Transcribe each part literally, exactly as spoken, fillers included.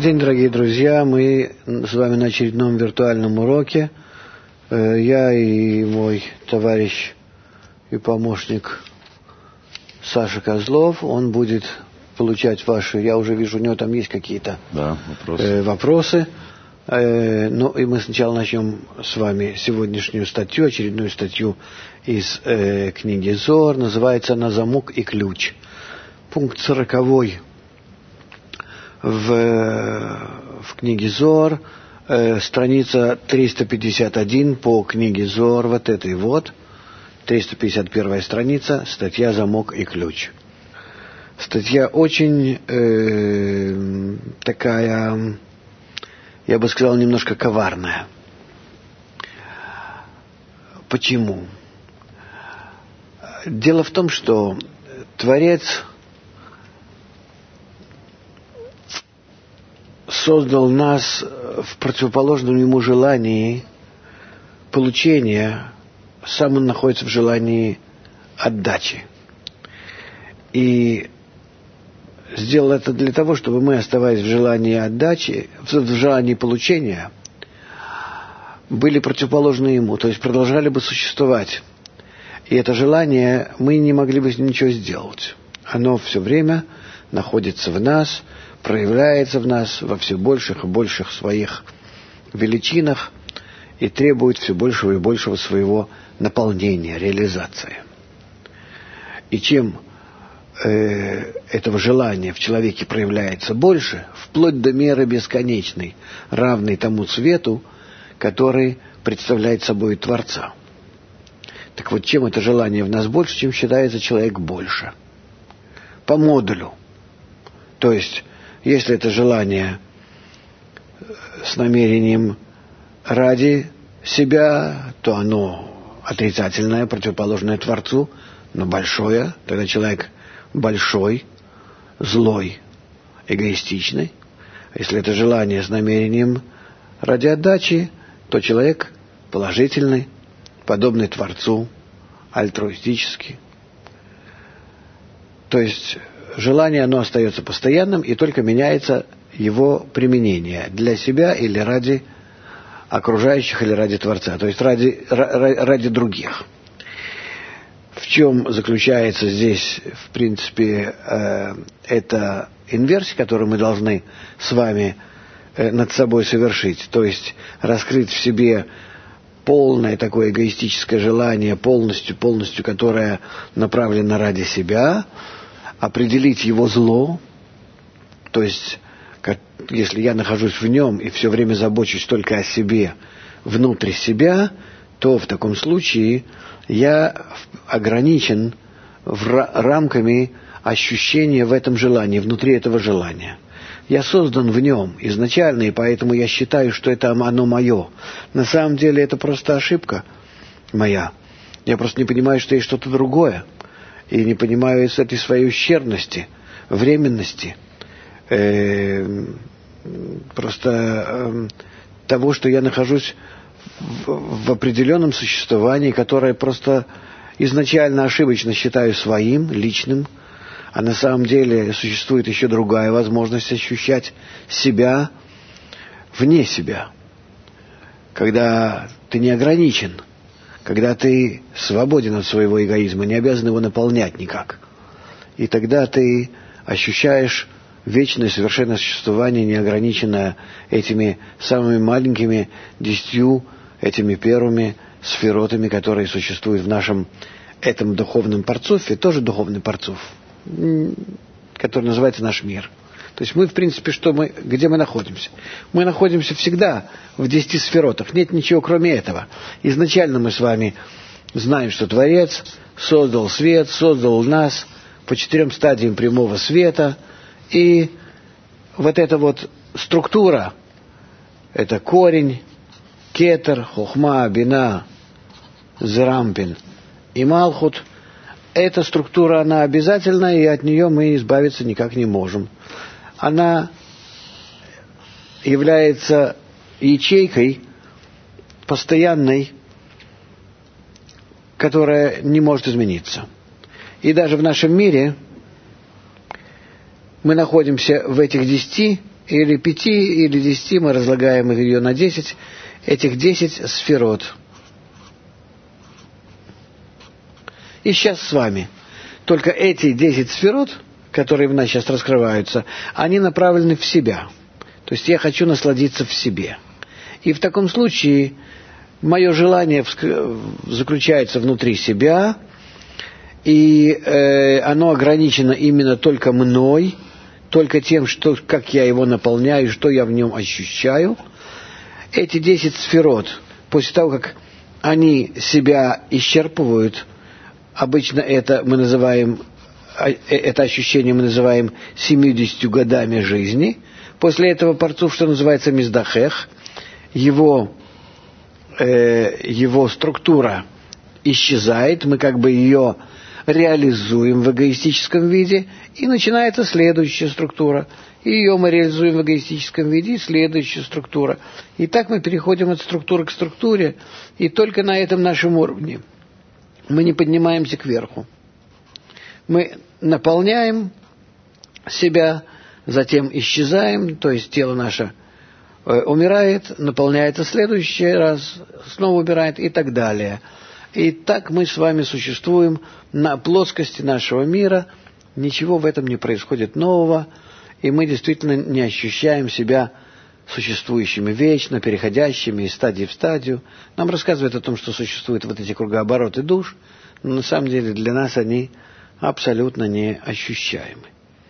день, дорогие друзья. Мы с вами на очередном виртуальном уроке. Я и мой товарищ и помощник Саша Козлов. Он будет получать ваши... Я уже вижу, у него там есть какие-то да, вопросы. Э, вопросы. Э, ну, и мы сначала начнем с вами сегодняшнюю статью, очередную статью из э, книги Зоар. Называется она «Замок и ключ». Пункт сороковой. В, в книге Зоар, э, страница триста пятьдесят один по книге Зоар, вот этой вот, триста пятьдесят первая страница, статья «Замок и ключ». Статья очень э, такая, я бы сказал, немножко коварная. Почему? Дело в том, что Творец создал нас в противоположном ему желании получения, сам он находится в желании отдачи. И сделал это для того, чтобы мы, оставаясь в желании отдачи, в желании получения, были противоположны ему, то есть продолжали бы существовать. И это желание, мы не могли бы с ним ничего сделать. Оно все время находится в нас, проявляется в нас во все больших и больших своих величинах и требует все большего и большего своего наполнения, реализации. И чем э, этого желания в человеке проявляется больше, вплоть до меры бесконечной, равной тому цвету, который представляет собой Творца. Так вот, чем это желание в нас больше, чем считается человек больше? По модулю. То есть, если это желание с намерением ради себя, то оно отрицательное, противоположное Творцу, но большое. Тогда человек большой, злой, эгоистичный. Если это желание с намерением ради отдачи, то человек положительный, подобный Творцу, альтруистический. То есть желание, оно остается постоянным, и только меняется его применение для себя или ради окружающих, или ради Творца, то есть ради, ради других. В чем заключается здесь, в принципе, э, эта инверсия, которую мы должны с вами э, над собой совершить, то есть раскрыть в себе полное такое эгоистическое желание, полностью, полностью, которое направлено ради себя, определить его зло, то есть, как, если я нахожусь в нем и все время забочусь только о себе, внутри себя, то в таком случае я ограничен в рамками ощущения в этом желании, внутри этого желания. Я создан в нем изначально, и поэтому я считаю, что это оно мое. На самом деле это просто ошибка моя. Я просто не понимаю, что есть что-то другое. И не понимаю с этой своей ущербности, временности, э, просто э, того, что я нахожусь в, в определенном существовании, которое просто изначально ошибочно считаю своим, личным, а на самом деле существует еще другая возможность ощущать себя вне себя, когда ты не ограничен, когда ты свободен от своего эгоизма, не обязан его наполнять никак. И тогда ты ощущаешь вечное совершенное существование, неограниченное этими самыми маленькими десятью, этими первыми сферотами, которые существуют в нашем этом духовном парцуфе, тоже духовный парцуф, который называется наш мир. То есть мы, в принципе, что мы, где мы находимся? Мы находимся всегда в десяти сферотах. Нет ничего, кроме этого. Изначально мы с вами знаем, что Творец создал свет, создал нас по четырем стадиям прямого света. И вот эта вот структура, это корень, кетер, хохма, бина, зерампин и малхут. Эта структура, она обязательна, и от нее мы избавиться никак не можем. Она является ячейкой постоянной, которая не может измениться. И даже в нашем мире мы находимся в этих десяти или пяти, или десяти, мы разлагаем ее на десять, этих десять сферот. И сейчас с вами. Только эти десять сферот, которые в нас сейчас раскрываются, они направлены в себя. То есть я хочу насладиться в себе. И в таком случае мое желание заключается внутри себя, и э, оно ограничено именно только мной, только тем, что, как я его наполняю, что я в нем ощущаю. Эти десять сферот, после того, как они себя исчерпывают, обычно это мы называем, это ощущение мы называем семьюдесятью годами жизни. После этого парцуф, что называется миздахех, его, э, его структура исчезает, мы как бы ее реализуем в эгоистическом виде, и начинается следующая структура. И ее мы реализуем в эгоистическом виде, и следующая структура. И так мы переходим от структуры к структуре, и только на этом нашем уровне мы не поднимаемся кверху. Мы наполняем себя, затем исчезаем, то есть тело наше э, умирает, наполняется в следующий раз, снова умирает и так далее. И так мы с вами существуем на плоскости нашего мира, ничего в этом не происходит нового, и мы действительно не ощущаем себя существующими вечно, переходящими из стадии в стадию. Нам рассказывают о том, что существуют вот эти кругообороты душ, но на самом деле для нас они абсолютно не ощущаемы.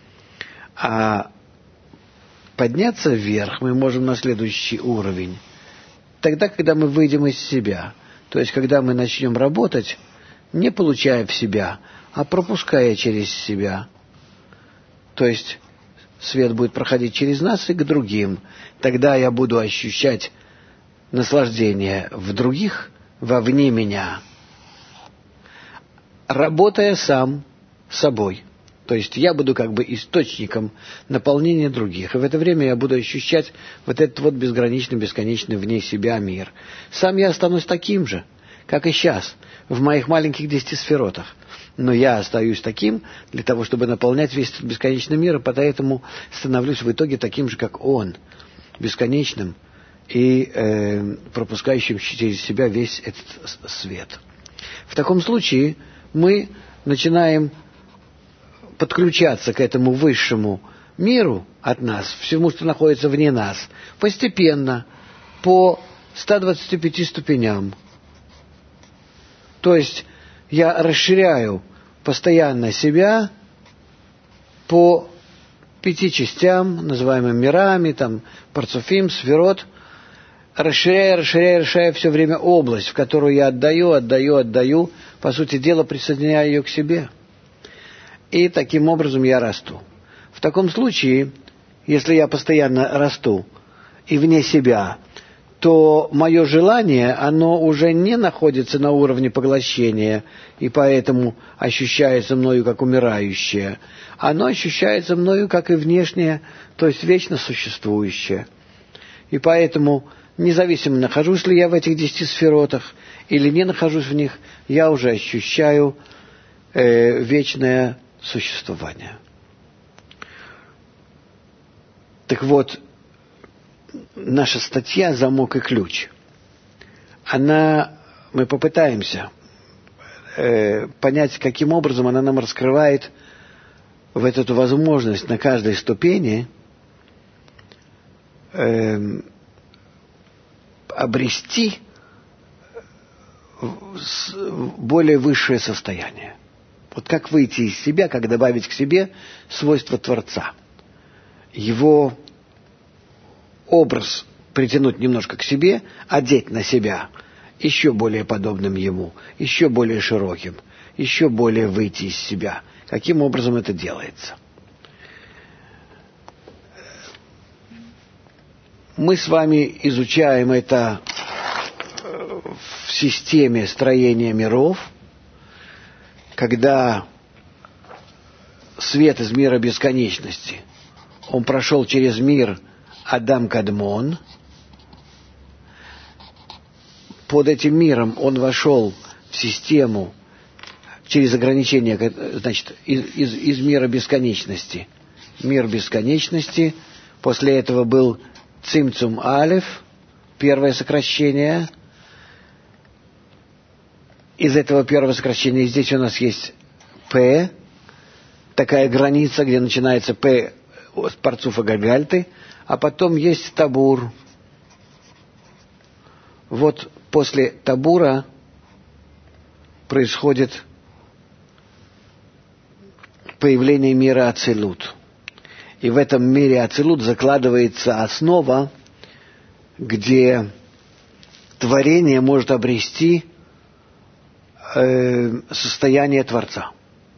А подняться вверх мы можем на следующий уровень, тогда, когда мы выйдем из себя. То есть, когда мы начнем работать, не получая в себя, а пропуская через себя. То есть, свет будет проходить через нас и к другим. Тогда я буду ощущать наслаждение в других, вовне меня, работая сам собой. То есть, я буду как бы источником наполнения других. И в это время я буду ощущать вот этот вот безграничный, бесконечный вне себя мир. Сам я останусь таким же, как и сейчас, в моих маленьких десяти сферотах. Но я остаюсь таким для того, чтобы наполнять весь этот бесконечный мир, и поэтому становлюсь в итоге таким же, как он, бесконечным и э, пропускающим через себя весь этот свет. В таком случае мы начинаем подключаться к этому высшему миру от нас, всему, что находится вне нас, постепенно, по ста двадцати пяти ступеням. То есть я расширяю постоянно себя по пяти частям, называемым мирами, там, парцуфим, сферот, расширяя, расширяя, расширяя все время область, в которую я отдаю, отдаю, отдаю, по сути дела, присоединяю ее к себе. И таким образом я расту. В таком случае, если я постоянно расту и вне себя, то мое желание, оно уже не находится на уровне поглощения, и поэтому ощущается мною как умирающее. Оно ощущается мною как и внешнее, то есть вечно существующее. И поэтому, независимо, нахожусь ли я в этих десяти сферотах или не нахожусь в них, я уже ощущаю э, вечное существование. Так вот, наша статья «Замок и ключ», она, мы попытаемся э, понять, каким образом она нам раскрывает в эту возможность на каждой ступени э, обрести более высшее состояние. Вот как выйти из себя, как добавить к себе свойства Творца. Его образ притянуть немножко к себе, одеть на себя еще более подобным ему, еще более широким, еще более выйти из себя. Каким образом это делается? Мы с вами изучаем это в системе строения миров, когда свет из мира бесконечности, он прошел через мир Адам Кадмон. Под этим миром он вошел в систему через ограничения, значит, из, из, из мира бесконечности. Мир бесконечности После этого был цимцум алеф, первое сокращение. Из этого первого сокращения здесь у нас есть П, такая граница, где начинается П с парцуфа гальгальты, а потом есть табур. Вот после табура происходит появление мира Ацилут. И в этом мире Ацилут закладывается основа, где творение может обрести э, состояние Творца.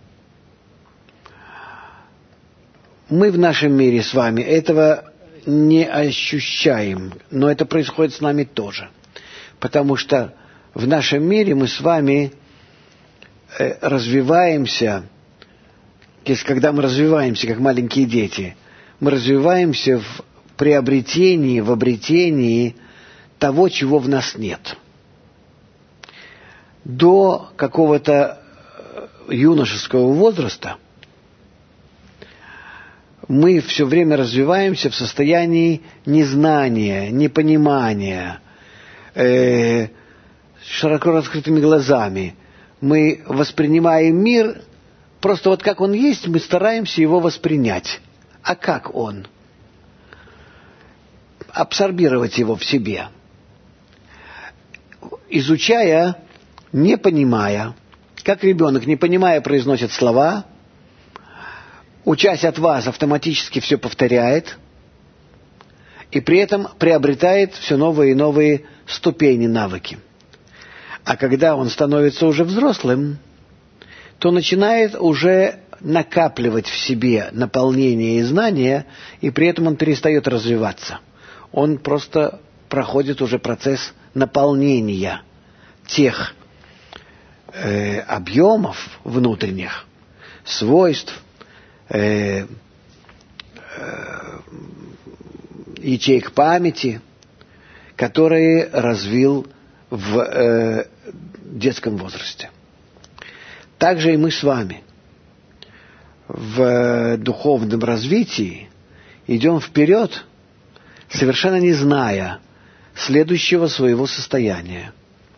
Мы в нашем мире с вами этого не ощущаем, но это происходит с нами тоже. Потому что в нашем мире мы с вами э, развиваемся, если когда мы развиваемся, как маленькие дети, мы развиваемся в приобретении, в обретении того, чего в нас нет. До какого-то юношеского возраста мы все время развиваемся в состоянии незнания, непонимания, э, широко раскрытыми глазами. Мы воспринимаем мир просто вот как он есть, мы стараемся его воспринять. А как он? Абсорбировать его в себе. Изучая, не понимая, как ребенок, не понимая, произносит слова, учась от вас, автоматически все повторяет, и при этом приобретает все новые и новые ступени, навыки. А когда он становится уже взрослым, то начинает уже накапливать в себе наполнение и знания, и при этом он перестает развиваться. Он просто проходит уже процесс наполнения тех э, объемов внутренних, свойств, э, э, ячеек памяти, которые развил в э, детском возрасте. Также и мы с вами в духовном развитии идем вперед, совершенно не зная следующего своего состояния.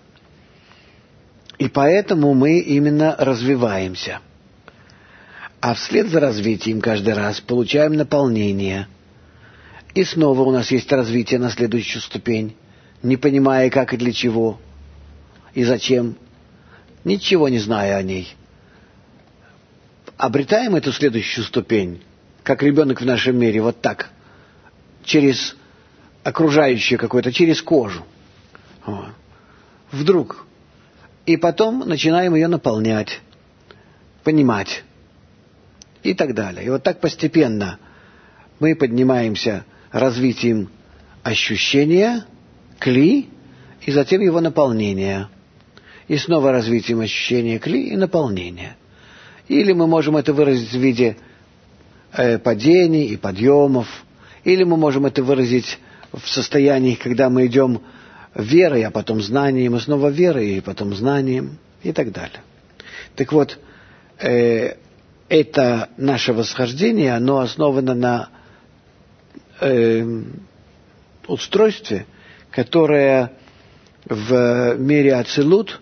И поэтому мы именно развиваемся. А вслед за развитием каждый раз получаем наполнение. И снова у нас есть развитие на следующую ступень, не понимая, как и для чего, и зачем, ничего не зная о ней. Обретаем эту следующую ступень, как ребенок в нашем мире, вот так, через окружающее какое-то, через кожу. Вот. Вдруг. И потом начинаем ее наполнять, понимать и так далее. И вот так постепенно мы поднимаемся развитием ощущения, кли, и затем его наполнения. И снова развитием ощущения кли и наполнения. Или мы можем это выразить в виде э, падений и подъемов, или мы можем это выразить в состоянии, когда мы идем верой, а потом знанием, и снова верой, и потом знанием, и так далее. Так вот, э, это наше восхождение, оно основано на э, устройстве, которое в мире Ацилут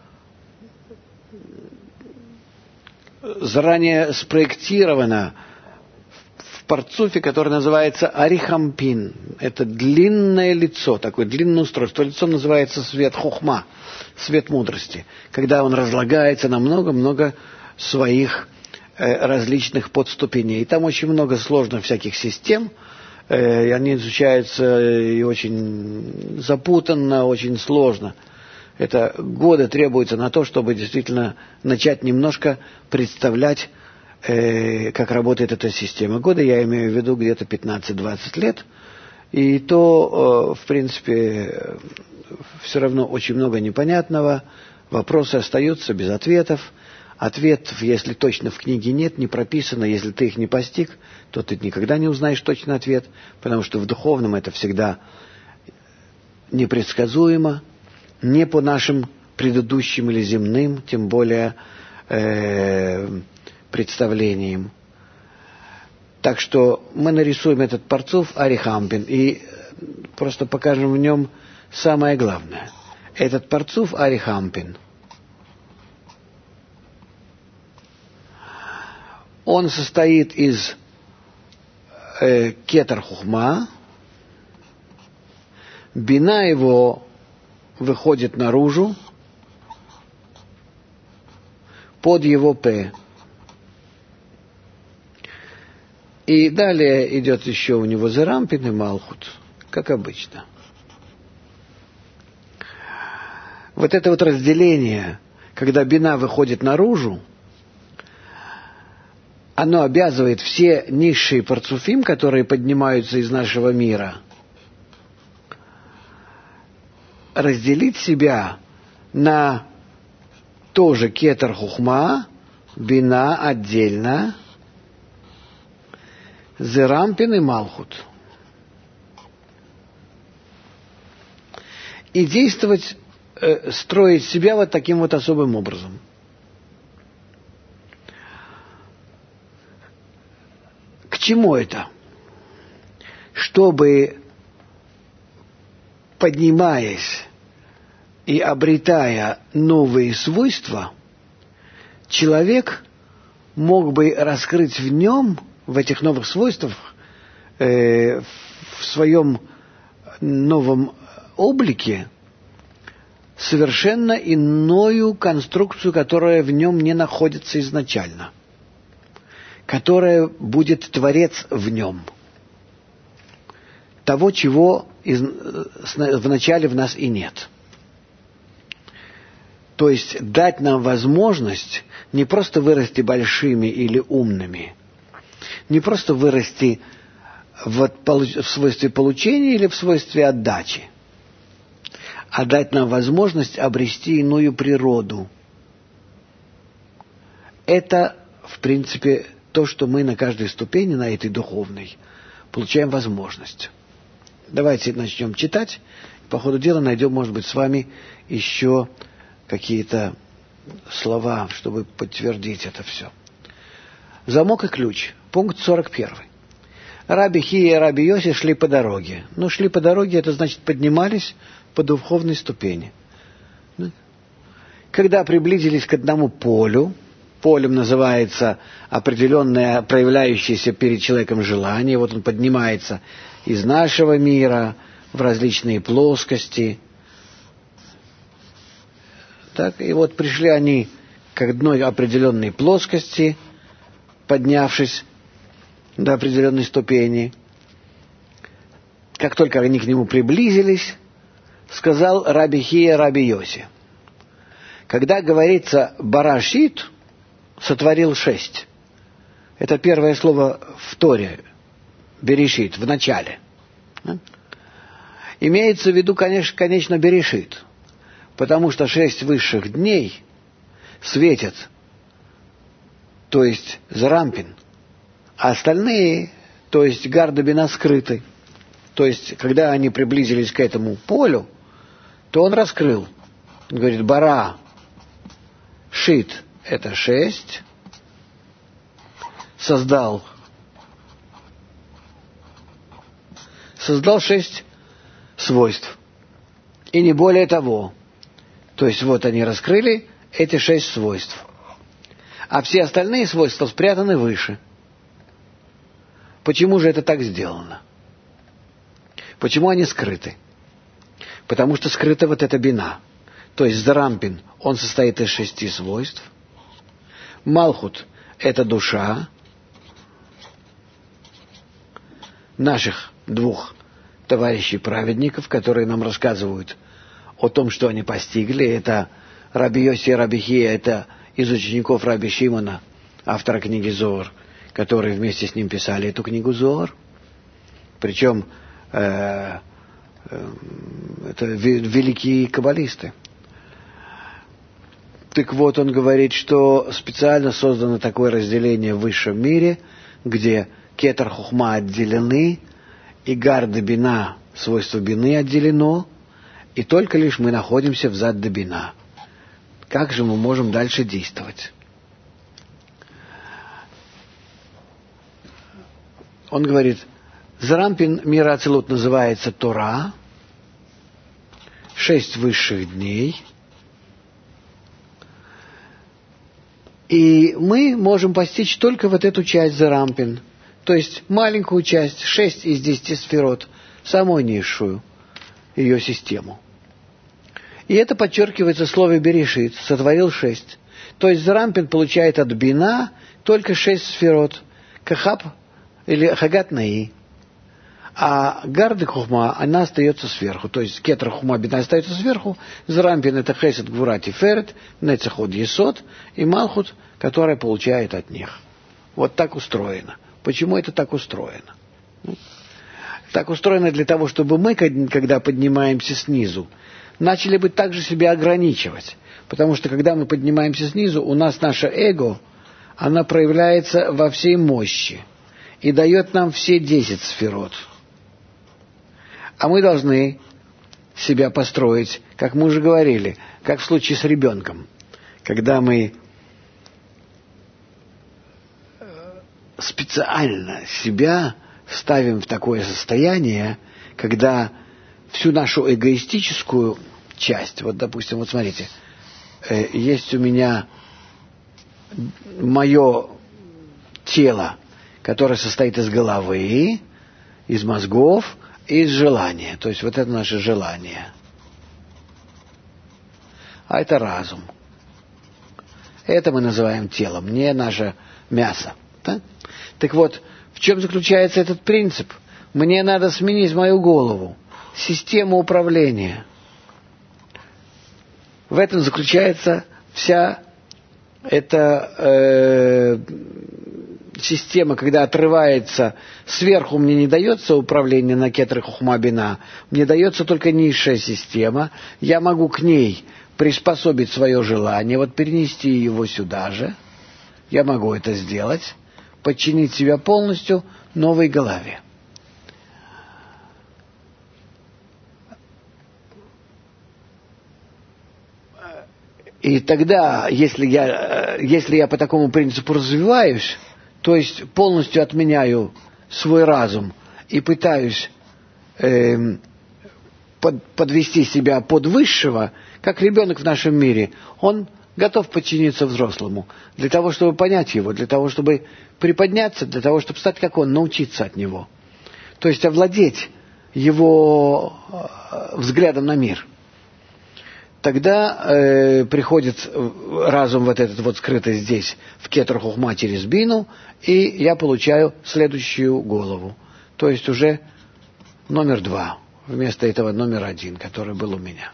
заранее спроектировано в парцуфе, который называется Арихампин. Это длинное лицо, такое длинное устройство. Лицо называется свет хохма, свет мудрости, когда он разлагается на много-много своих э, различных подступеней. И там очень много сложных всяких систем, э, и они изучаются и очень запутанно, очень сложно. Это годы требуется на то, чтобы действительно начать немножко представлять, э, как работает эта система. Годы я имею в виду где-то пятнадцать-двадцать лет. И то, э, в принципе, все равно очень много непонятного. Вопросы остаются без ответов. Ответов, если точно в книге нет, не прописано. Если ты их не постиг, то ты никогда не узнаешь точный ответ. Потому что в духовном это всегда непредсказуемо. Не по нашим предыдущим или земным, тем более э, представлениям. Так что мы нарисуем этот парцуф Арихампин и просто покажем в нем самое главное. Этот парцуф Арихампин, он состоит из э, кетер хухма, бина его выходит наружу под его п. И далее идет еще у него зерампин и малхут, как обычно. Вот это вот разделение, когда бина выходит наружу, оно обязывает все низшие парцуфим, которые поднимаются из нашего мира, разделить себя на тоже кетер хухма, бина отдельно, зерампин и малхут. И действовать, э, строить себя вот таким вот особым образом. К чему это? Чтобы, поднимаясь и обретая новые свойства, человек мог бы раскрыть в нем, в этих новых свойствах, э, в своем новом облике, совершенно иною конструкцию, которая в нем не находится изначально, которая будет Творец в нем, того, чего из, вначале в нас и нет. То есть дать нам возможность не просто вырасти большими или умными, не просто вырасти в, в свойстве получения или в свойстве отдачи, а дать нам возможность обрести иную природу. Это, в принципе, то, что мы на каждой ступени, на этой духовной, получаем возможность. Давайте начнем читать. По ходу дела найдем, может быть, с вами еще какие-то слова, чтобы подтвердить это все. Замок и ключ. Пункт сорок первый. Раби Хия и Раби Йоси шли по дороге. Ну, шли по дороге, это значит, поднимались по духовной ступени. Когда приблизились к одному полю, полем называется определенное проявляющееся перед человеком желание, вот он поднимается из нашего мира в различные плоскости. Так, и вот пришли они к одной определенной плоскости, поднявшись до определенной ступени. Как только они к нему приблизились, сказал Раби Хия Раби Йоси: когда говорится «барашит», сотворил шесть. Это первое слово в Торе, «берешит», в начале. Имеется в виду, конечно, конечно, «берешит», потому что шесть высших дней светят, то есть Зарампин, а остальные, то есть Гарда Бина, скрыты. То есть, когда они приблизились к этому полю, то он раскрыл. Он говорит: бара, шит — это шесть, создал, создал шесть свойств. И не более того. То есть, вот они раскрыли эти шесть свойств. А все остальные свойства спрятаны выше. Почему же это так сделано? Почему они скрыты? Потому что скрыта вот эта бина. То есть Зарампин, он состоит из шести свойств. Малхут — это душа наших двух товарищей-праведников, которые нам рассказывают о том, что они постигли. Это Раби Йоси и Раби Хия, это из учеников Раби Шимона, автора книги Зоар, которые вместе с ним писали эту книгу Зоар. Причем э, э, это великие каббалисты. Так вот, он говорит, что специально создано такое разделение в высшем мире, где кетер хухма отделены, и гарда бина, свойство бины, отделено, и только лишь мы находимся в зад да бина. Как же мы можем дальше действовать? Он говорит, Зарампин мира Ацилут называется Тора, шесть высших дней. И мы можем постичь только вот эту часть Зарампин, то есть маленькую часть, шесть из десяти сферот, самую низшую ее систему. И это подчеркивается в слове «берешит», «сотворил шесть». То есть Зарампин получает от Бина только шесть сферот, Кахаб или Хагат Наи. А Гарда Хухма, она остается сверху. То есть Кетра Хухма Бина остается сверху. Зарампин — это Хесед Гвура Тиферет, Нецеход Есод и Малхут, которая получает от них. Вот так устроено. Почему это так устроено? Так устроено для того, чтобы мы, когда поднимаемся снизу, начали бы также себя ограничивать. Потому что когда мы поднимаемся снизу, у нас наше эго, она проявляется во всей мощи и дает нам все десять сферот. А мы должны себя построить, как мы уже говорили, как в случае с ребенком. Когда мы специально себя ставим в такое состояние, когда всю нашу эгоистическую часть, вот, допустим, вот смотрите, э, есть у меня мое тело, которое состоит из головы, из мозгов, из желания. То есть вот это наше желание. А это разум. Это мы называем телом, не наше мясо. Да? Так вот, в чем заключается этот принцип? Мне надо сменить мою голову, систему управления. В этом заключается вся эта э, система, когда отрывается, сверху мне не дается управление на Кетра Хухма Бина, мне дается только низшая система, я могу к ней приспособить свое желание, вот перенести его сюда же, я могу это сделать, подчинить себя полностью новой голове. И тогда, если я, если я по такому принципу развиваюсь, то есть полностью отменяю свой разум и пытаюсь э, под, подвести себя под высшего, как ребенок в нашем мире, он готов подчиниться взрослому для того, чтобы понять его, для того, чтобы приподняться, для того, чтобы стать как он, научиться от него. То есть овладеть его взглядом на мир. Тогда э, приходит разум вот этот вот скрытый здесь, в Кетр Хухма через Бину, и я получаю следующую голову. То есть уже номер два, вместо этого номер один, который был у меня.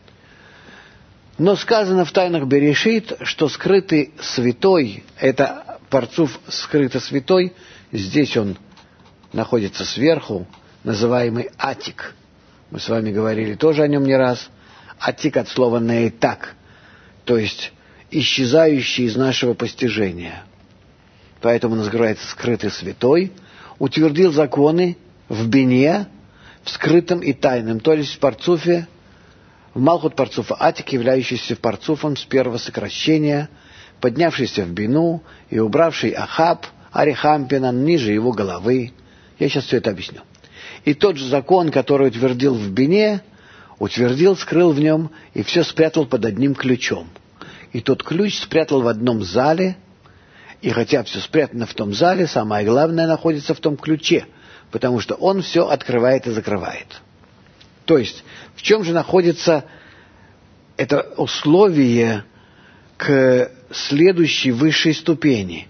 Но сказано в тайнах Берешит, что скрытый святой, это парцуф скрыто святой, здесь он находится сверху, называемый Атик. Мы с вами говорили тоже о нем не раз. Атик от слова «неэтак», то есть исчезающий из нашего постижения. Поэтому он называется скрытый святой, утвердил законы в бине, в скрытом и тайном, то есть в парцуфе, в Малхут парцуфа Атик, являющийся парцуфом с первого сокращения, поднявшийся в бину и убравший Ахаб, Арихампина, ниже его головы. Я сейчас все это объясню. И тот же закон, который утвердил в бине, утвердил, скрыл в нем и все спрятал под одним ключом. И тот ключ спрятал в одном зале, и хотя все спрятано в том зале, самое главное находится в том ключе, потому что он все открывает и закрывает. То есть, в чем же находится это условие к следующей высшей ступени?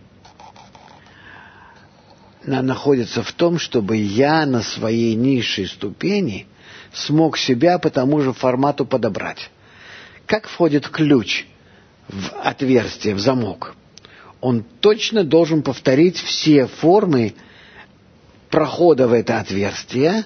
Она находится в том, чтобы я на своей низшей ступени смог себя по тому же формату подобрать. Как входит ключ в отверстие, в замок? Он точно должен повторить все формы прохода в это отверстие.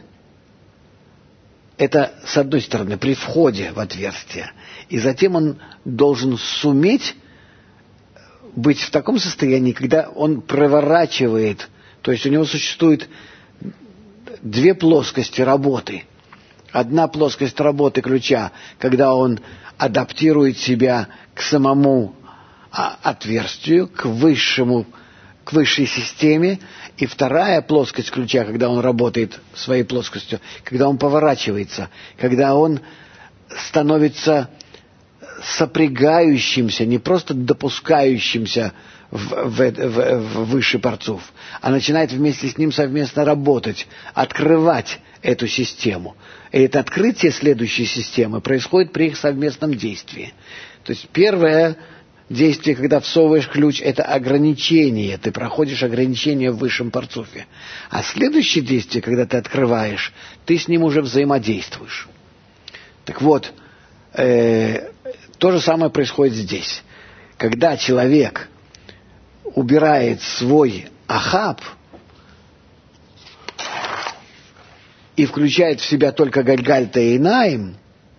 Это, с одной стороны, при входе в отверстие. И затем он должен суметь быть в таком состоянии, когда он проворачивает, то есть у него существует две плоскости работы. Одна плоскость работы ключа, когда он адаптирует себя к самому отверстию, к высшему, к высшей системе, И вторая плоскость ключа, когда он работает своей плоскостью, когда он поворачивается, когда он становится сопрягающимся, не просто допускающимся в, в, в, в высший парцуф, а начинает вместе с ним совместно работать, открывать эту систему. И это открытие следующей системы происходит при их совместном действии. То есть первое действие, когда всовываешь ключ, это ограничение. Ты проходишь ограничение в высшем парцуфе. А следующее действие, когда ты открываешь, ты с ним уже взаимодействуешь. Так вот, э, то же самое происходит здесь. Когда человек убирает свой ахаб и включает в себя только гальгальта и наим,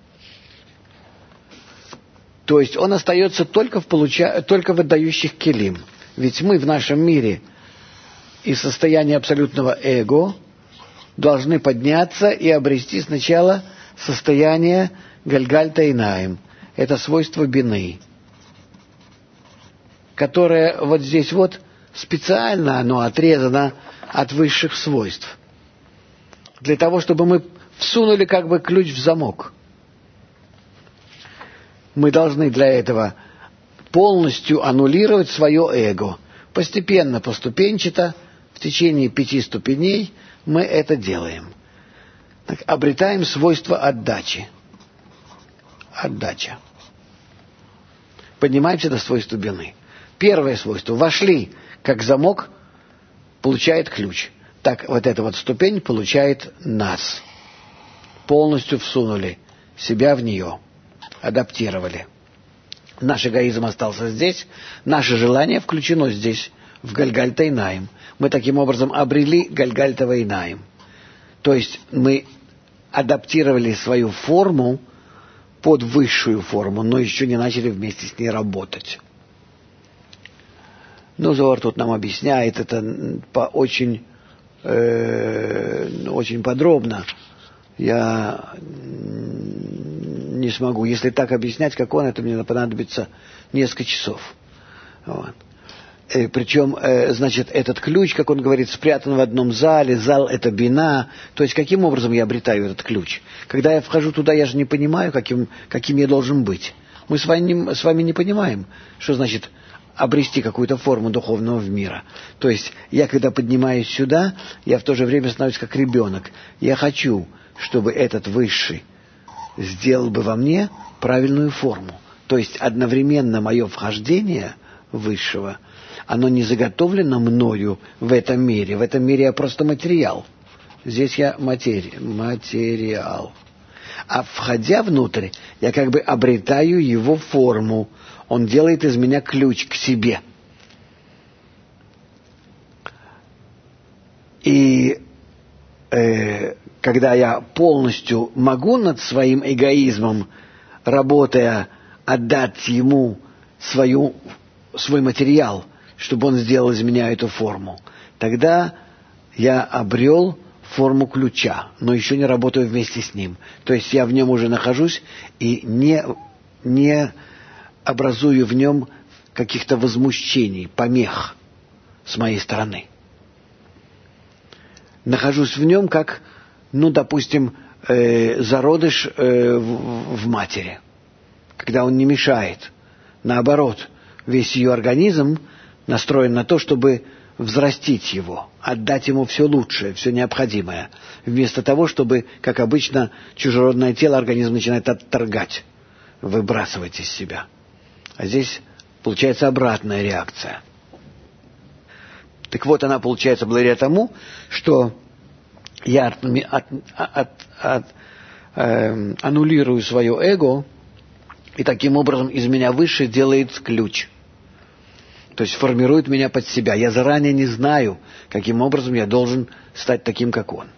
то есть он остается только в, получа... только в отдающих келим. Ведь мы в нашем мире из состояния абсолютного эго должны подняться и обрести сначала состояние гальгальта и наим. Это свойство бины, которое вот здесь вот специально оно отрезано от высших свойств. Для того, чтобы мы всунули как бы ключ в замок. Мы должны для этого полностью аннулировать свое эго. Постепенно, поступенчато, в течение пяти ступеней мы это делаем. Так, обретаем свойство отдачи. Отдача. Поднимаемся до свойства бины. Первое свойство. Вошли, как замок получает ключ. Так вот эта вот ступень получает нас. Полностью всунули себя в нее. Адаптировали. Наш эгоизм остался здесь. Наше желание включено здесь, в Гальгальта и Наим. Мы таким образом обрели Гальгальтова и Наим. То есть мы адаптировали свою форму под высшую форму, но еще не начали вместе с ней работать. Ну, Зоар тут нам объясняет это по очень, э, очень подробно. Я не смогу. Если так объяснять, как он, это мне понадобится несколько часов. Вот. И причем, э, значит, этот ключ, как он говорит, спрятан в одном зале. Зал — это бина. То есть, каким образом я обретаю этот ключ? Когда я вхожу туда, я же не понимаю, каким, каким я должен быть. Мы с вами, с вами не понимаем, что значит обрести какую-то форму духовного мира. То есть, я когда поднимаюсь сюда, я в то же время становлюсь как ребенок. Я хочу, чтобы этот высший сделал бы во мне правильную форму. То есть, одновременно мое вхождение высшего, оно не заготовлено мною в этом мире. В этом мире я просто материал. Здесь я матери... материал. А входя внутрь, я как бы обретаю его форму. Он делает из меня ключ к себе. И э, когда я полностью могу над своим эгоизмом, работая, отдать ему свою, свой материал, чтобы он сделал из меня эту форму, тогда я обрел форму ключа, но еще не работаю вместе с ним. То есть я в нем уже нахожусь и не, не образую в нем каких-то возмущений, помех с моей стороны. Нахожусь в нем как, ну, допустим, э, зародыш э, в, в матери, когда он не мешает. Наоборот, весь ее организм настроен на то, чтобы взрастить его, отдать ему все лучшее, все необходимое, вместо того, чтобы, как обычно, чужеродное тело организм начинает отторгать, выбрасывать из себя. А здесь получается обратная реакция. Так вот, она получается благодаря тому, что я от, от, от, от, э, аннулирую свое эго, и таким образом из меня выше делает ключ. То есть формирует меня под себя. Я заранее не знаю, каким образом я должен стать таким, как он.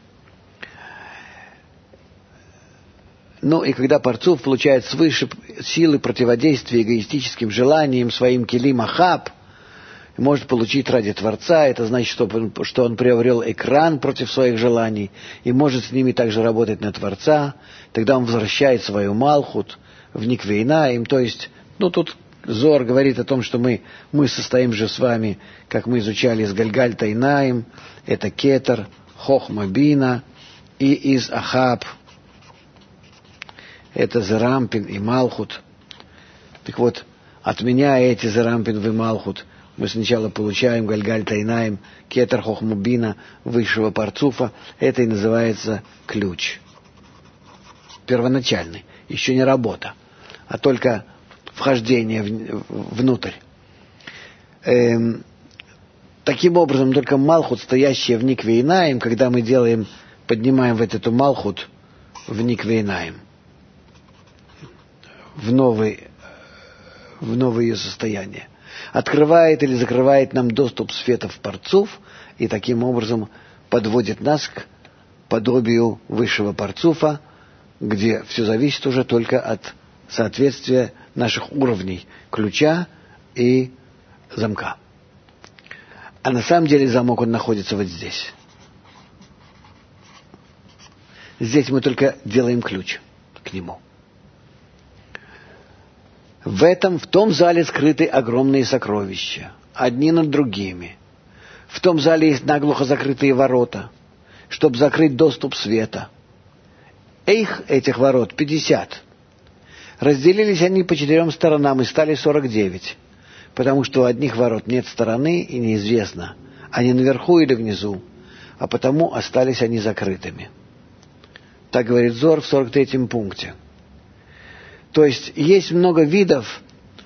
Ну и когда парцуф получает свыше силы противодействия эгоистическим желаниям, своим келим ахаб, может получить ради Творца, это значит, что он, что он приобрел экран против своих желаний и может с ними также работать на Творца, тогда он возвращает свою малхут в никвейна им, то есть, ну тут Зоар говорит о том, что мы, мы состоим же с вами, как мы изучали из Гальгальта и Наим, это Кетер, Хохма Бина, и из Ахаб, это Зерампин и Малхут. Так вот, отменяя эти Зерампин и Малхут, мы сначала получаем Гальгальта и Наим, Кетер, Хохма Бина, высшего парцуфа. Это и называется ключ. Первоначальный. Еще не работа, а только вхождение в, внутрь. Эм, таким образом, только Малхут, стоящая в Никве Инаим, когда мы делаем, поднимаем вот эту Малхут в Никве Инаим, в, новый, в новое ее состояние, открывает или закрывает нам доступ света в парцуф, и таким образом подводит нас к подобию высшего парцуфа, где все зависит уже только от соответствия наших уровней ключа и замка. А на самом деле замок, он находится вот здесь. Здесь мы только делаем ключ к нему. В этом, в том зале скрыты огромные сокровища, одни над другими. В том зале есть наглухо закрытые ворота, чтобы закрыть доступ света. Эйх, этих ворот, пятьдесят. Разделились они по четырем сторонам и стали сорок девять, потому что у одних ворот нет стороны и неизвестно, они наверху или внизу, а потому остались они закрытыми. Так говорит Зоар в сорок третьем пункте. То есть есть много видов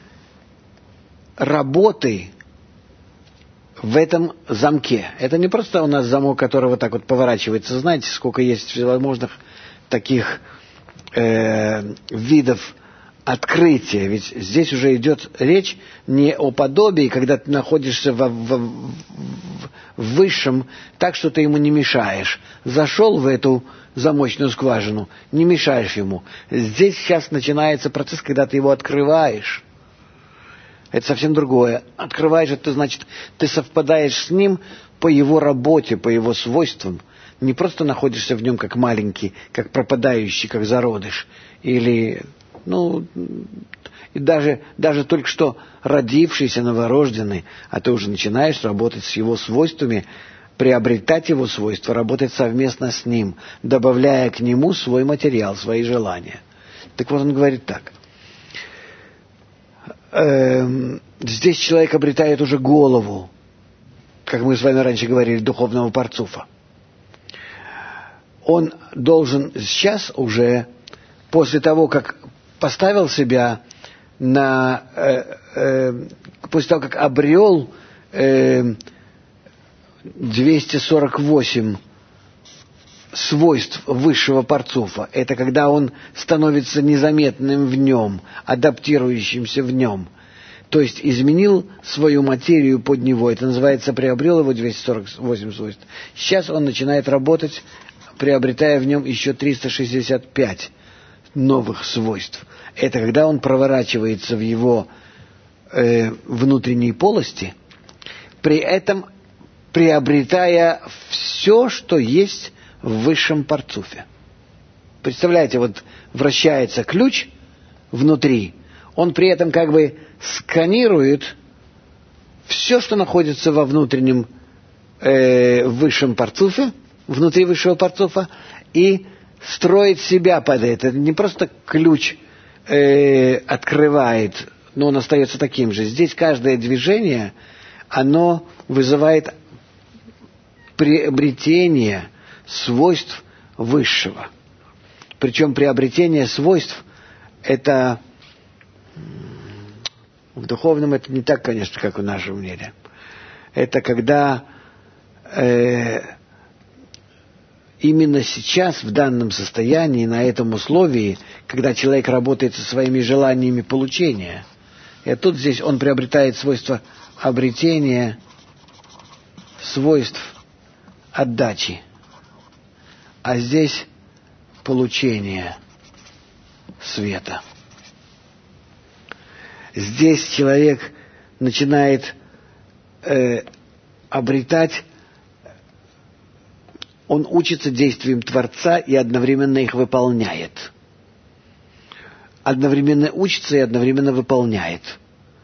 работы в этом замке. Это не просто у нас замок, который вот так вот поворачивается. Знаете, сколько есть всевозможных таких э, видов открытия. Ведь здесь уже идет речь не о подобии, когда ты находишься в, в, в, в высшем, так что ты ему не мешаешь. Зашел в эту замочную скважину, не мешаешь ему. Здесь сейчас начинается процесс, когда ты его открываешь. Это совсем другое. Открываешь, это значит, ты совпадаешь с ним по его работе, по его свойствам. Не просто находишься в нем как маленький, как пропадающий, как зародыш. Или, ну, и даже, даже только что родившийся новорожденный, а ты уже начинаешь работать с его свойствами, приобретать его свойства, работать совместно с ним, добавляя к нему свой материал, свои желания. Так вот он говорит так. Эм, здесь человек обретает уже голову, как мы с вами раньше говорили, духовного парцуфа. Он должен сейчас уже, после того, как поставил себя на... Э, э, после того, как обрел э, двести сорок восемь свойств высшего парцуфа, это когда он становится незаметным в нем, адаптирующимся в нем, то есть изменил свою материю под него, это называется приобрел его двести сорок восемь свойств. Сейчас он начинает работать, приобретая в нем еще триста шестьдесят пять новых свойств. Это когда он проворачивается в его э, внутренней полости, при этом приобретая все, что есть в высшем парцуфе. Представляете, вот вращается ключ внутри, он при этом как бы сканирует все, что находится во внутреннем э, высшем парцуфе, внутри высшего парцуфа, и строит себя под это. Это не просто ключ э, открывает, но он остается таким же. Здесь каждое движение, оно вызывает приобретение свойств высшего. Причем приобретение свойств, это в духовном это не так, конечно, как в нашем мире. Это когда э, именно сейчас, в данном состоянии, на этом условии, когда человек работает со своими желаниями получения, и тут здесь он приобретает свойства обретения свойств отдачи, а здесь получение света. Здесь человек начинает э, обретать, он учится действиям Творца и одновременно их выполняет. Одновременно учится и одновременно выполняет.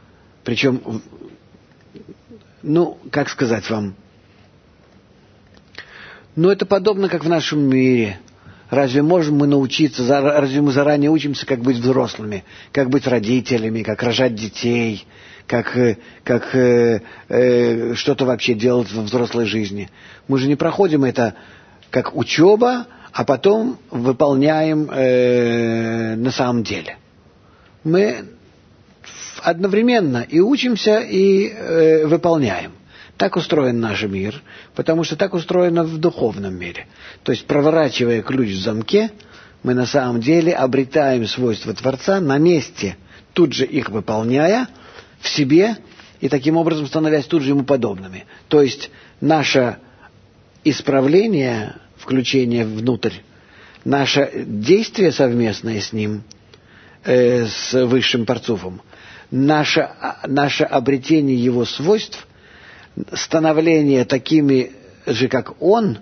Причем, ну, как сказать вам, ну, это подобно, как в нашем мире. Разве можем мы научиться, разве мы заранее учимся, как быть взрослыми, как быть родителями, как рожать детей, как, как э, э, что-то вообще делать во взрослой жизни? Мы же не проходим это как учеба, а потом выполняем э, на самом деле. Мы одновременно и учимся, и э, выполняем. Так устроен наш мир, потому что так устроено в духовном мире. То есть, проворачивая ключ в замке, мы на самом деле обретаем свойства Творца на месте, тут же их выполняя в себе и таким образом становясь тут же ему подобными. То есть, наше исправление, включение внутрь, наше действие совместное с ним, э, с высшим парцуфом, наше, наше обретение его свойств, становление такими же, как он,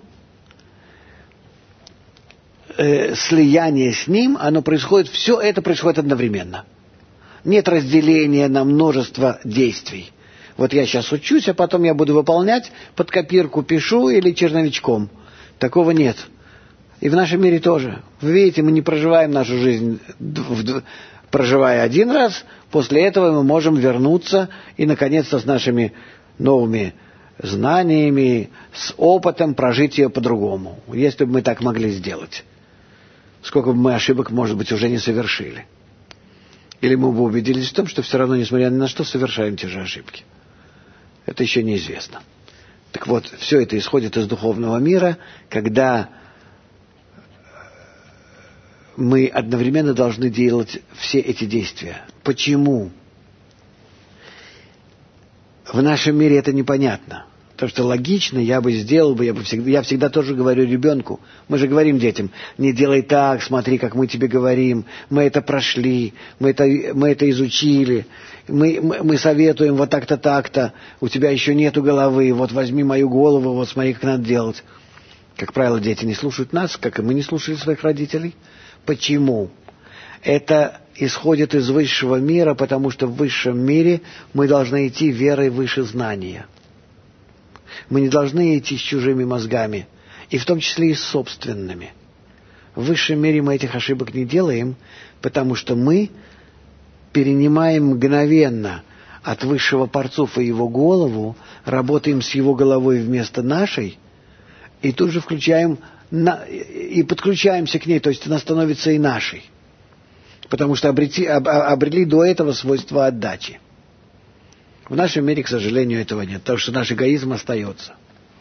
э, слияние с ним, оно происходит, все это происходит одновременно. Нет разделения на множество действий. Вот я сейчас учусь, а потом я буду выполнять, под копирку пишу или черновичком. Такого нет. И в нашем мире тоже. Вы видите, мы не проживаем нашу жизнь, проживая один раз, после этого мы можем вернуться и, наконец-то, с нашими новыми знаниями, с опытом прожить ее по-другому. Если бы мы так могли сделать. Сколько бы мы ошибок, может быть, уже не совершили. Или мы бы убедились в том, что все равно, несмотря ни на что, совершаем те же ошибки. Это еще неизвестно. Так вот, все это исходит из духовного мира, когда мы одновременно должны делать все эти действия. Почему? В нашем мире это непонятно. Потому что логично, я бы сделал бы, я бы всегда, я всегда тоже говорю ребенку, мы же говорим детям, не делай так, смотри, как мы тебе говорим, мы это прошли, мы это, мы это изучили, мы, мы, мы советуем вот так-то, так-то, у тебя еще нету головы, вот возьми мою голову, вот смотри, как надо делать. Как правило, дети не слушают нас, как и мы не слушали своих родителей. Почему? Это исходит из высшего мира, потому что в высшем мире мы должны идти верой выше знания. Мы не должны идти с чужими мозгами, и в том числе и с собственными. В высшем мире мы этих ошибок не делаем, потому что мы перенимаем мгновенно от высшего парцуфа его голову, работаем с его головой вместо нашей, и тут же включаем на, и подключаемся к ней, то есть она становится и нашей. Потому что обрети, об, обрели до этого свойства отдачи. В нашем мире, к сожалению, этого нет, потому что наш эгоизм остается.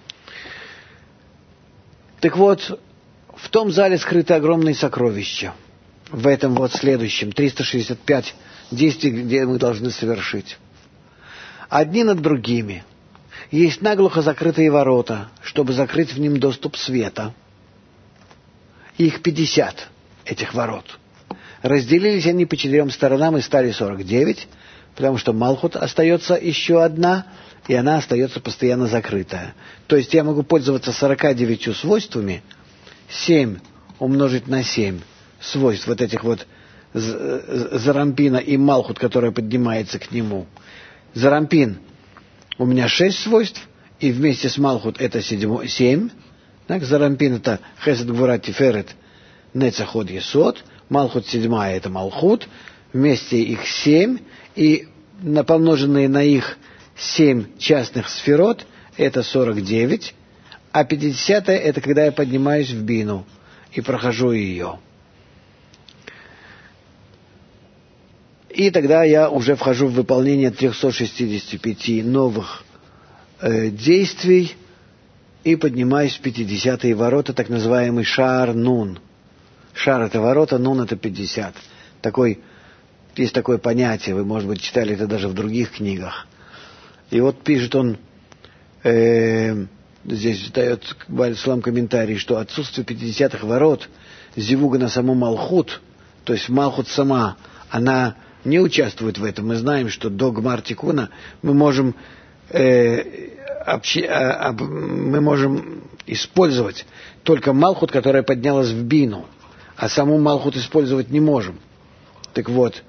Так вот, в том зале скрыты огромные сокровища. В этом вот следующем, триста шестьдесят пять действий, где мы должны совершить. Одни над другими. Есть наглухо закрытые ворота, чтобы закрыть в ним доступ света. Их пятьдесят, этих ворот. Разделились они по четырем сторонам и стали сорок девять, потому что Малхут остается еще одна, и она остается постоянно закрытая. То есть я могу пользоваться сорока девятью свойствами, семь умножить на семь свойств вот этих вот Зарампина и Малхут, которая поднимается к нему. Зарампин у меня шесть свойств, и вместе с Малхут это семь. Так, Зарампин это Хесед Гвура Тиферет Нецах Ход Есод. Малхут седьмая это Малхут. Вместе их семь. И помноженные на их семь частных сферот это сорок девять. А пятидесятая это когда я поднимаюсь в бину и прохожу ее. И тогда я уже вхожу в выполнение трехсот шестидесяти пяти новых э, действий и поднимаюсь в пятидесятые ворота, так называемый Шаар Нун. Шар это ворота, Нун это пятьдесят. Такой, есть такое понятие, вы, может быть, читали это даже в других книгах. И вот пишет он, э, здесь дает Баль-Ислам комментарий, что отсутствие пятидесятых ворот, зивуга на саму Малхут, то есть Малхут сама, она не участвует в этом. Мы знаем, что до Гмар Тикуна мы можем, э, общи, а, а, мы можем использовать только Малхут, которая поднялась в бину, а саму Малхут использовать не можем. Так вот,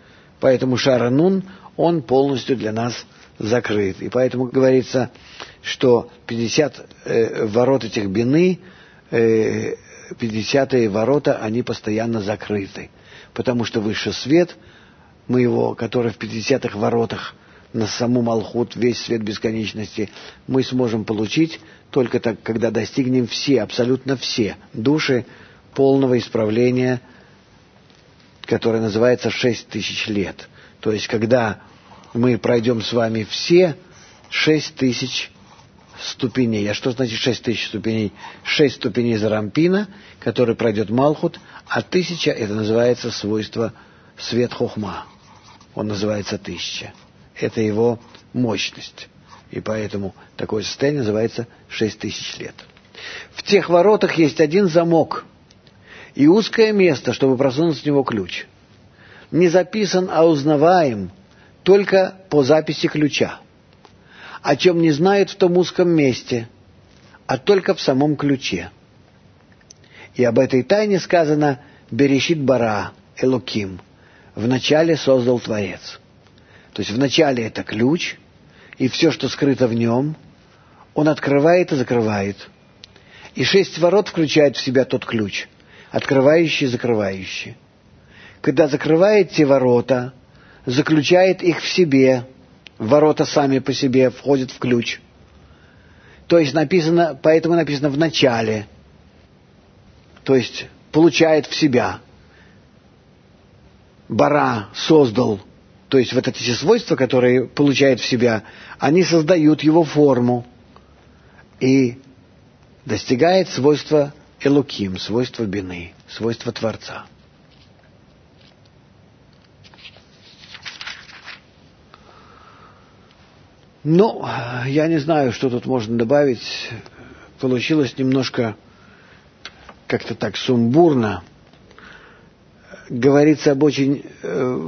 Поэтому Шаранун, он полностью для нас закрыт. И поэтому говорится, что пятьдесят э, ворот этих бины, э, пятидесятые ворота, они постоянно закрыты. Потому что высший свет, мы его, который в пятидесятых воротах, на саму Малхут, весь свет бесконечности, мы сможем получить только так, когда достигнем все, абсолютно все души полного исправления, которое называется шесть тысяч лет. То есть, когда мы пройдем с вами все шесть тысяч ступеней. А что значит шесть тысяч ступеней? Шесть ступеней Зарампина, который пройдет Малхут, а тысяча — это называется свойство свет Хохма. Он называется тысяча. Это его мощность. И поэтому такое состояние называется шесть тысяч лет. В тех воротах есть один замок и узкое место, чтобы просунуть в него ключ. Не записан, а узнаваем только по записи ключа. О чем не знают в том узком месте, а только в самом ключе. И об этой тайне сказано «Берешит бара Элоким». Вначале создал Творец. То есть вначале это ключ, и все, что скрыто в нем, он открывает и закрывает. И шесть ворот включает в себя тот ключ, открывающий и закрывающий. Когда закрывает те ворота, заключает их в себе, ворота сами по себе входят в ключ. То есть написано, поэтому написано в начале, то есть получает в себя. Бара создал, то есть вот эти свойства, которые получает в себя, они создают его форму и достигает свойства Элоким, свойства бины, свойства Творца. Ну, я не знаю, что тут можно добавить. Получилось немножко как-то так сумбурно. Говорится об очень, э,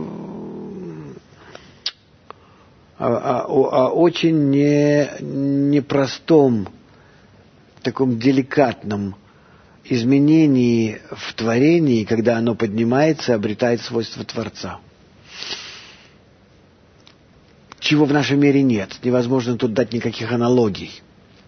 о, о, о очень не, непростом, таком деликатном изменении в творении, когда оно поднимается и обретает свойства Творца. Чего в нашем мире нет. Невозможно тут дать никаких аналогий.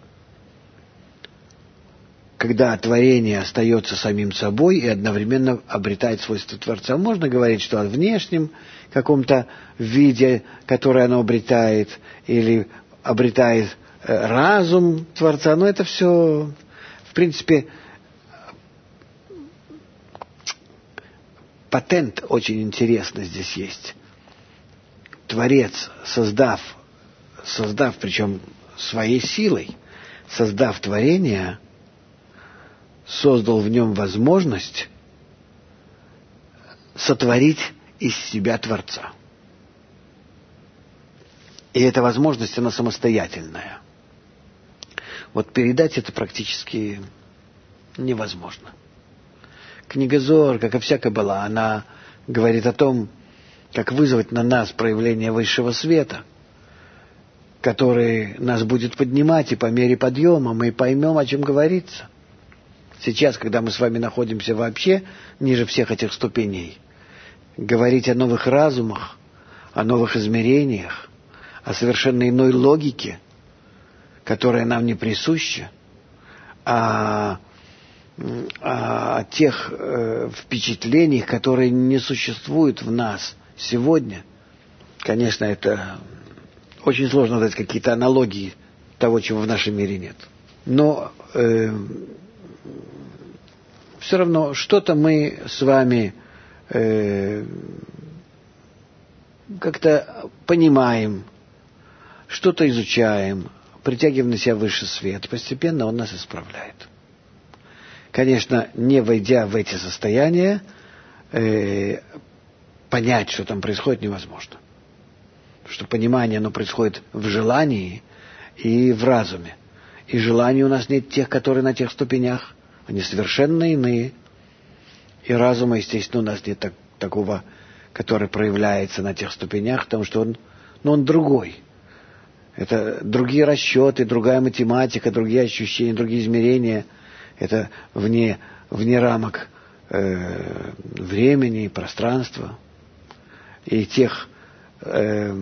Когда творение остается самим собой и одновременно обретает свойства Творца. Можно говорить, что о внешнем каком-то виде, которое оно обретает, или обретает разум Творца, но это все, в принципе, патент очень интересный здесь есть. Творец, создав, создав, причем своей силой, создав творение, создал в нем возможность сотворить из себя Творца. И эта возможность, она самостоятельная. Вот передать это практически невозможно. Книга Зоар, как и вся Каббала, она говорит о том, как вызвать на нас проявление высшего света, который нас будет поднимать, и по мере подъема мы поймем, о чем говорится. Сейчас, когда мы с вами находимся вообще ниже всех этих ступеней, говорить о новых разумах, о новых измерениях, о совершенно иной логике, которая нам не присуща, о, о тех э, впечатлениях, которые не существуют в нас сегодня, конечно, это очень сложно дать какие-то аналогии того, чего в нашем мире нет. Но э, все равно что-то мы с вами э, как-то понимаем, что-то изучаем, притягиваем на себя высший свет. Постепенно он нас исправляет. Конечно, не войдя в эти состояния, э, понять, что там происходит, невозможно. Потому что понимание, оно происходит в желании и в разуме. И желаний у нас нет тех, которые на тех ступенях. Они совершенно иные. И разума, естественно, у нас нет так, такого, который проявляется на тех ступенях, потому что он, ну, он другой. Это другие расчеты, другая математика, другие ощущения, другие измерения. Это вне, вне рамок э, времени и пространства. и тех, э,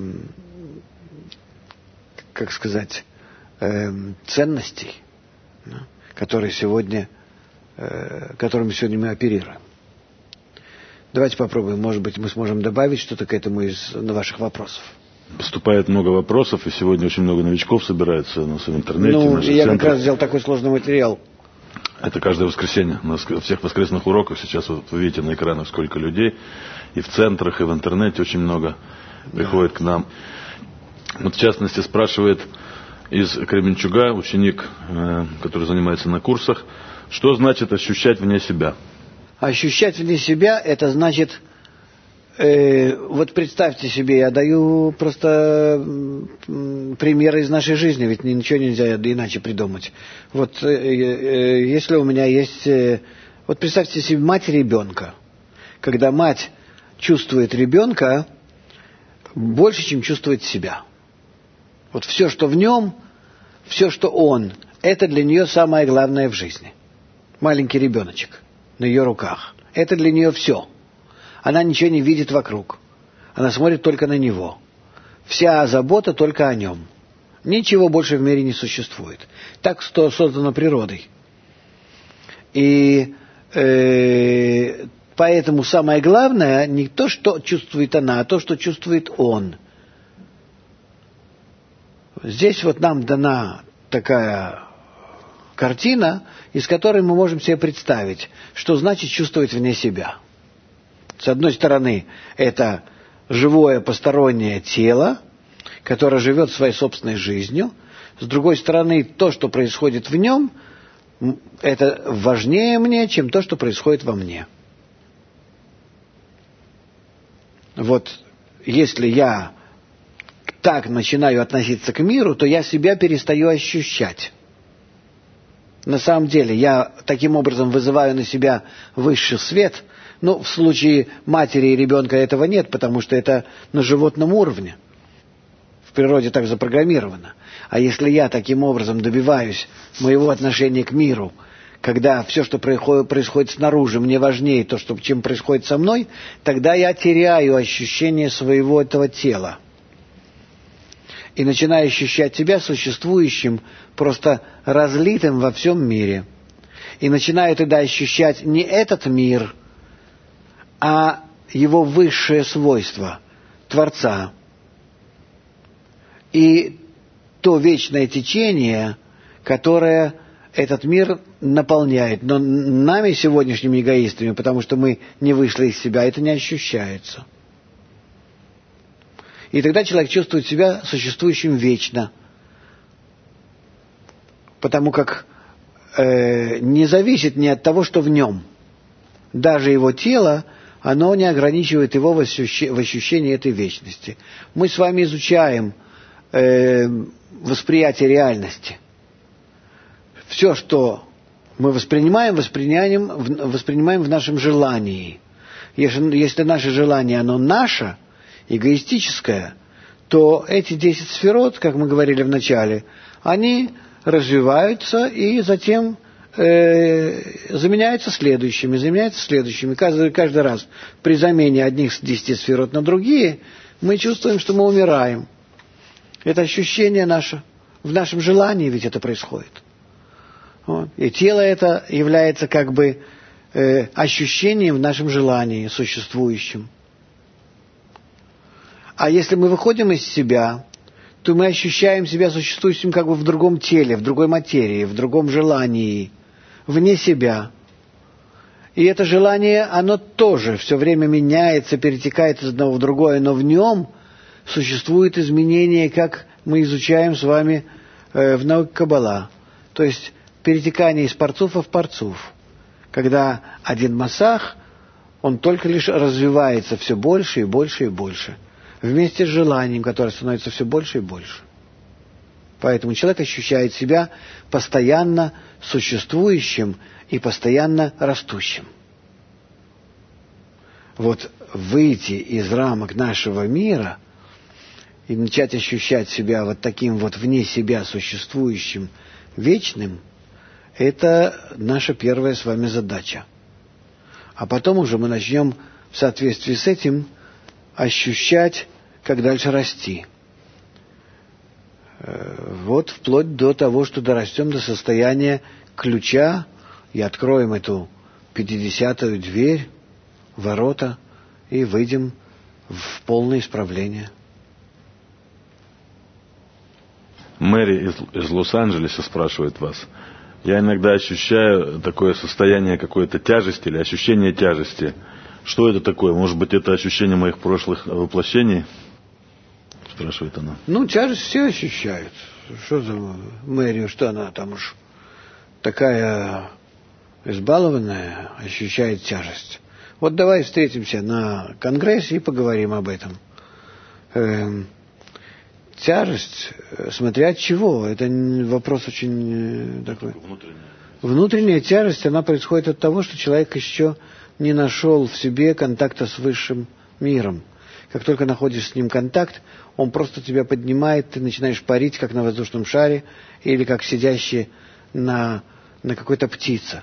как сказать, э, ценностей, да, которые сегодня, э, которыми сегодня мы оперируем. Давайте попробуем, может быть, мы сможем добавить что-то к этому из ваших вопросов. Поступает много вопросов, и сегодня очень много новичков собирается у нас в интернете. Ну, в я центрах. как раз взял такой сложный материал. Это каждое воскресенье. На всех воскресных уроках сейчас вот вы видите на экранах сколько людей. И в центрах, и в интернете очень много приходит да. к нам. Вот в частности спрашивает из Кременчуга ученик, который занимается на курсах, что значит ощущать вне себя? Ощущать вне себя, это значит, э, вот представьте себе, я даю просто примеры из нашей жизни, ведь ничего нельзя иначе придумать. Вот э, э, если у меня есть, э, вот представьте себе мать ребенка, когда мать чувствует ребенка больше, чем чувствует себя. Вот все, что в нем, все, что он, это для нее самое главное в жизни. Маленький ребеночек на ее руках. Это для нее все. Она ничего не видит вокруг. Она смотрит только на него. Вся забота только о нем. Ничего больше в мире не существует. Так что создано природой. И э, поэтому самое главное не то, что чувствует она, а то, что чувствует он. Здесь вот нам дана такая картина, из которой мы можем себе представить, что значит чувствовать вне себя. С одной стороны, это живое постороннее тело, которое живет своей собственной жизнью. С другой стороны, то, что происходит в нем, это важнее мне, чем то, что происходит во мне. Вот если я так начинаю относиться к миру, то я себя перестаю ощущать. На самом деле, я таким образом вызываю на себя высший свет. Ну, в случае матери и ребенка этого нет, потому что это на животном уровне. В природе так запрограммировано. А если я таким образом добиваюсь моего отношения к миру, когда все, что происходит, происходит снаружи, мне важнее то, что, чем происходит со мной, тогда я теряю ощущение своего этого тела. И начинаю ощущать себя существующим, просто разлитым во всем мире. И начинаю тогда ощущать не этот мир, а его высшее свойство – Творца. И то вечное течение, которое этот мир наполняет. Но нами, сегодняшними эгоистами, потому что мы не вышли из себя, это не ощущается. И тогда человек чувствует себя существующим вечно. Потому как э, не зависит ни от того, что в нем. Даже его тело, оно не ограничивает его в, ощущ... в ощущении этой вечности. Мы с вами изучаем э, восприятие реальности. Все, что мы воспринимаем, воспринимаем, воспринимаем в нашем желании. Если, если наше желание, оно наше, эгоистическое, то эти десять сферот, как мы говорили в начале, они развиваются и затем э, заменяются следующими, заменяются следующими. Каждый, каждый раз при замене одних с десяти сферот на другие мы чувствуем, что мы умираем. Это ощущение наше, в нашем желании ведь это происходит. Вот. И тело это является как бы э, ощущением в нашем желании существующим. А если мы выходим из себя, то мы ощущаем себя существующим как бы в другом теле, в другой материи, в другом желании, вне себя. И это желание, оно тоже все время меняется, перетекает из одного в другое, но в нем существует изменение, как мы изучаем с вами э, в науке Каббала. То есть перетекание из парцуфа в парцуф. Когда один масах, он только лишь развивается все больше и больше и больше. Вместе с желанием, которое становится все больше и больше. Поэтому человек ощущает себя постоянно существующим и постоянно растущим. Вот выйти из рамок нашего мира и начать ощущать себя вот таким вот вне себя существующим, вечным, это наша первая с вами задача. А потом уже мы начнем в соответствии с этим ощущать, как дальше расти. Вот вплоть до того, что дорастем до состояния ключа и откроем эту пятидесятую дверь, ворота, и выйдем в полное исправление. Мэри из, из Лос-Анджелеса спрашивает вас. Я иногда ощущаю такое состояние какой-то тяжести или ощущение тяжести. Что это такое? Может быть, это ощущение моих прошлых воплощений? Спрашивает она. Ну, тяжесть все ощущают. Что за Мэри, что она там уж такая избалованная, ощущает тяжесть. Вот давай встретимся на конгрессе и поговорим об этом. Эм, тяжесть, смотря от чего, это вопрос очень такой. Внутренняя. Внутренняя тяжесть, она происходит от того, что человек еще не нашел в себе контакта с высшим миром. Как только находишь с ним контакт, он просто тебя поднимает, ты начинаешь парить, как на воздушном шаре, или как сидящий на, на какой-то птице.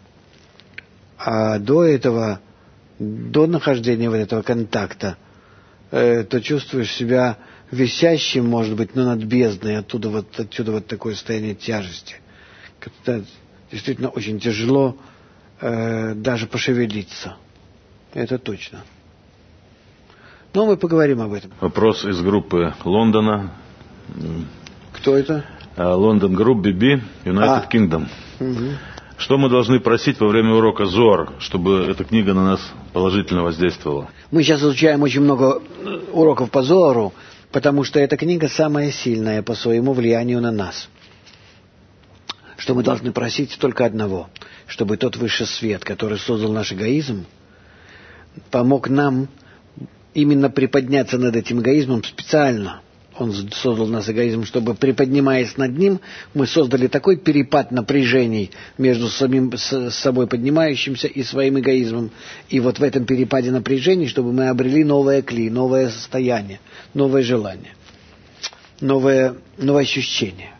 А до этого, до нахождения вот этого контакта, э, то чувствуешь себя висящим, может быть, но над бездной, оттуда вот, отсюда вот такое состояние тяжести. Как-то действительно очень тяжело э, даже пошевелиться. Это точно. Но мы поговорим об этом. Вопрос из группы Лондона. Кто это? Лондон Групп би би, United А. Kingdom. Угу. Что мы должны просить во время урока Зоар, чтобы эта книга на нас положительно воздействовала? Мы сейчас изучаем очень много уроков по Зоару, потому что эта книга самая сильная по своему влиянию на нас. Что мы должны просить только одного, чтобы тот высший свет, который создал наш эгоизм, помог нам именно приподняться над этим эгоизмом специально. Он создал нас эгоизм, чтобы, приподнимаясь над ним, мы создали такой перепад напряжений между самим с собой поднимающимся и своим эгоизмом. И вот в этом перепаде напряжений, чтобы мы обрели новое кли, новое состояние, новое желание, новое, новое ощущение.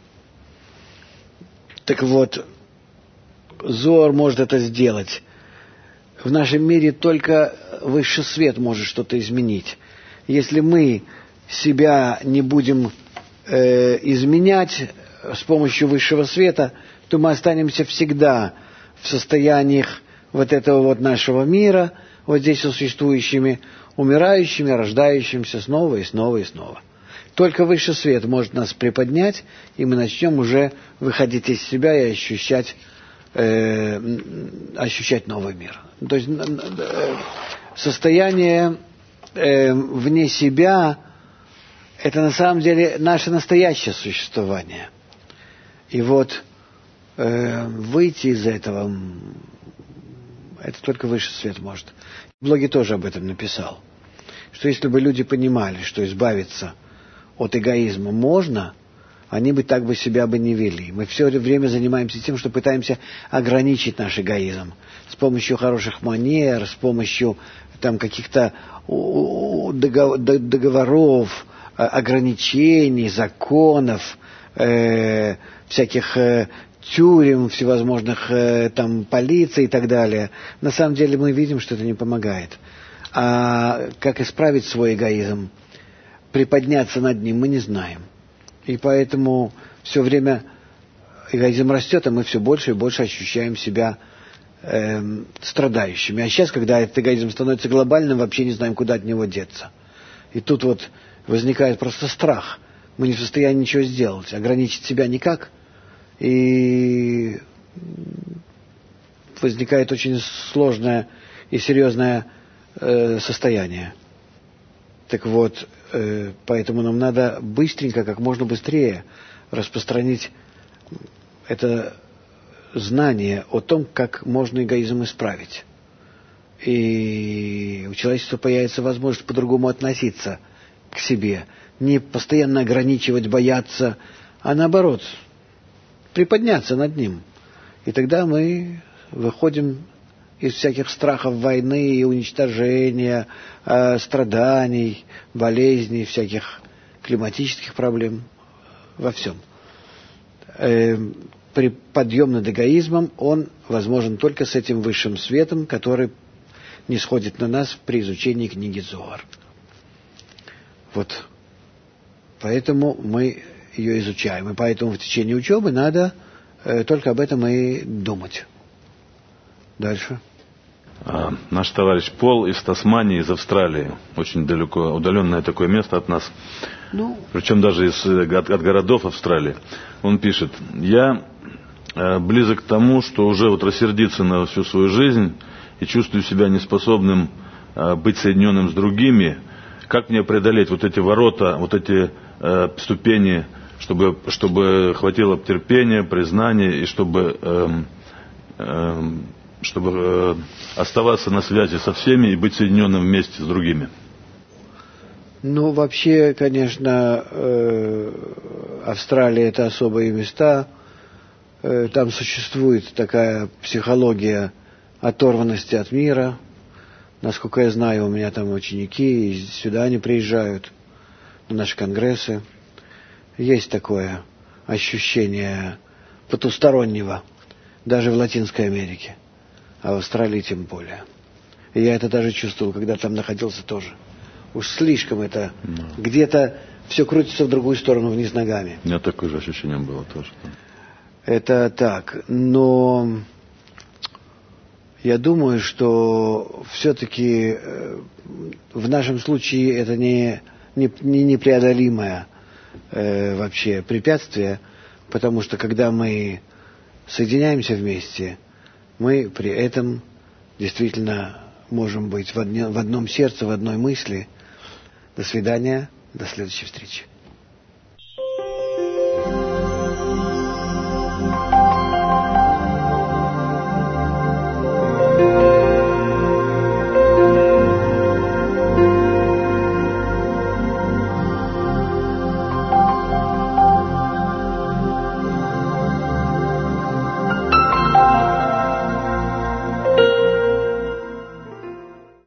Так вот, Зоар может это сделать. В нашем мире только высший свет может что-то изменить. Если мы себя не будем э, изменять с помощью высшего света, то мы останемся всегда в состояниях вот этого вот нашего мира, вот здесь существующими, умирающими, рождающимися снова и снова и снова. Только высший свет может нас приподнять, и мы начнем уже выходить из себя и ощущать, э, ощущать новый мир. То есть э, состояние э, вне себя — это на самом деле наше настоящее существование. И вот э, выйти из этого, это только высший свет может. В блоге тоже об этом написал, что если бы люди понимали, что избавиться от эгоизма можно, они бы так бы себя бы не вели. Мы все время занимаемся тем, что пытаемся ограничить наш эгоизм с помощью хороших манер, с помощью там каких-то договоров, ограничений, законов, э, всяких э, тюрем, всевозможных э, там полиций и так далее. На самом деле мы видим, что это не помогает. А как исправить свой эгоизм, приподняться над ним, мы не знаем. И поэтому все время эгоизм растет, а мы все больше и больше ощущаем себя э, страдающими. А сейчас, когда этот эгоизм становится глобальным, вообще не знаем, куда от него деться. И тут вот возникает просто страх. Мы не в состоянии ничего сделать, ограничить себя никак. И возникает очень сложное и серьезное э, состояние. Так вот, э, поэтому нам надо быстренько, как можно быстрее распространить это знание о том, как можно эгоизм исправить. И у человечества появится возможность по-другому относиться к себе, не постоянно ограничивать, бояться, а наоборот, приподняться над ним. И тогда мы выходим из всяких страхов войны и уничтожения, э, страданий, болезней, всяких климатических проблем, во всем. Э, при подъем над эгоизмом, он возможен только с этим высшим светом, который нисходит на нас при изучении книги Зоар. Вот. Поэтому мы ее изучаем. И поэтому в течение учебы надо э, только об этом и думать. Дальше. А, наш товарищ Пол из Тасмании, из Австралии. Очень далеко, удаленное такое место от нас. Ну, Причем даже из, от, от городов Австралии. Он пишет: я э, близок к тому, что уже вот рассердиться на всю свою жизнь и чувствую себя неспособным э, быть соединенным с другими. Как мне преодолеть вот эти ворота, вот эти э, ступени, чтобы, чтобы хватило терпения, признания и чтобы, э, э, чтобы э, оставаться на связи со всеми и быть соединенным вместе с другими? Ну, вообще, конечно, э, Австралия — это особые места. Э, там существует такая психология оторванности от мира. Насколько я знаю, у меня там ученики, и сюда они приезжают, на наши конгрессы. Есть такое ощущение потустороннего, даже в Латинской Америке, а в Австралии тем более. И я это даже чувствовал, когда там находился тоже. Уж слишком это, no. где-то все крутится в другую сторону, вниз ногами. У меня такое же ощущение было тоже. Это так, но я думаю, что все-таки в нашем случае это не, не, не непреодолимое э, вообще препятствие, потому что когда мы соединяемся вместе, мы при этом действительно можем быть в, одне, в одном сердце, в одной мысли. До свидания, до следующей встречи.